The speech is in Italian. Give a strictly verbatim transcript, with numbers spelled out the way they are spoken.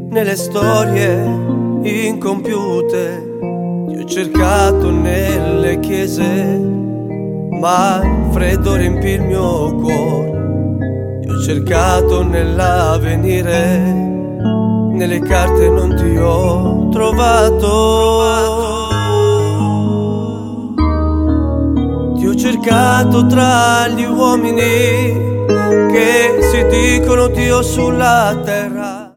nelle storie incompiute, ti ho cercato nelle chiese, ma il freddo riempì il mio cuore. Ti ho cercato nell'avvenire, nelle carte non ti ho trovato. Ti ho cercato tra gli uomini che si dicono Dio sulla terra.